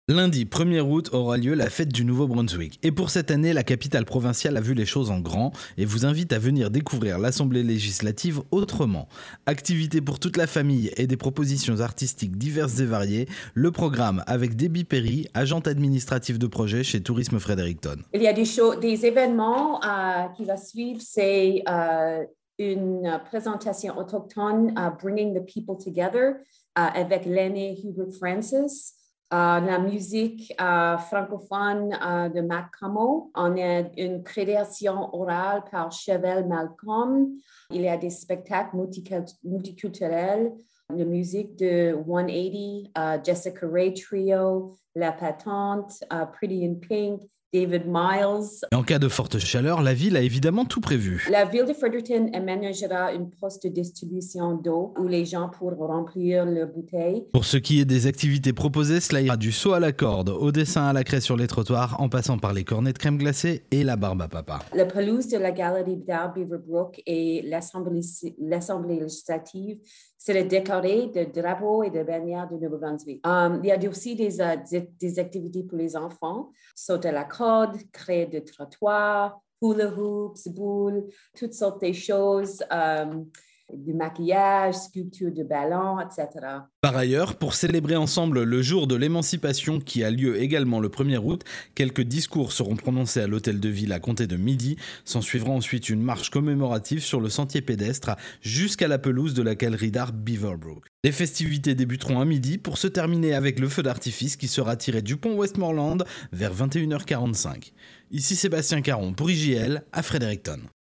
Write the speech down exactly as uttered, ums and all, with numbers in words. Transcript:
Lundi premier août aura lieu la fête du Nouveau-Brunswick. Et pour cette année, la capitale provinciale a vu les choses en grand et vous invite à venir découvrir l'Assemblée législative autrement. Activités pour toute la famille et des propositions artistiques diverses et variées, le programme avec Debbie Perry, agente administrative de projet chez Tourisme Fredericton. Il y a des, shows, des événements euh, qui vont suivre, c'est euh, une présentation autochtone, uh, Bringing the People Together, uh, avec l'aîné Hubert Francis. Uh, la musique uh, francophone uh, de Mac Camo. On a une création orale par Cheval Malcolm. Il y a des spectacles multiculturels, la musique de cent quatre-vingts, uh, Jessica Ray Trio, La Patente, uh, Pretty in Pink, David Miles. Et en cas de forte chaleur, la ville a évidemment tout prévu. La ville de Fredericton aménagera une poste de distribution d'eau où les gens pourront remplir leurs bouteilles. Pour ce qui est des activités proposées, cela ira du saut à la corde, au dessin à la craie sur les trottoirs, en passant par les cornets de crème glacée et la barbe à papa. La pelouse de la galerie d'art Beaverbrook et l'Assemblée, l'Assemblée législative sera décorée de drapeaux et de bannières de Nouveau-Brunswick. Um, il y a aussi des, uh, des, des activités pour les enfants, saut à la corde, créer de trottoirs, hula hoops, boules, toutes sortes de choses, um, du maquillage, sculpture de ballons, et cetera. Par ailleurs, pour célébrer ensemble le jour de l'émancipation qui a lieu également le premier août, quelques discours seront prononcés à l'hôtel de ville à compter de midi. S'en suivra ensuite une marche commémorative sur le sentier pédestre jusqu'à la pelouse de la galerie d'art Beaverbrook. Les festivités débuteront à midi pour se terminer avec le feu d'artifice qui sera tiré du pont Westmoreland vers vingt et une heures quarante-cinq. Ici Sébastien Caron pour I J L à Fredericton.